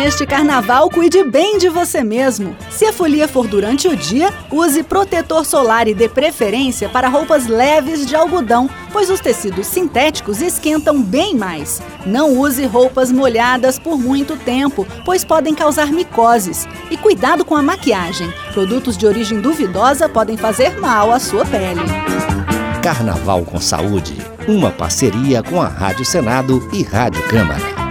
neste carnaval, cuide bem de você mesmo. Se a folia for durante o dia, use protetor solar e dê preferência para roupas leves de algodão, pois os tecidos sintéticos esquentam bem mais. Não use roupas molhadas por muito tempo, pois podem causar micoses. E cuidado com a maquiagem. Produtos de origem duvidosa podem fazer mal à sua pele. Carnaval com Saúde, uma parceria com a Rádio Senado e Rádio Câmara.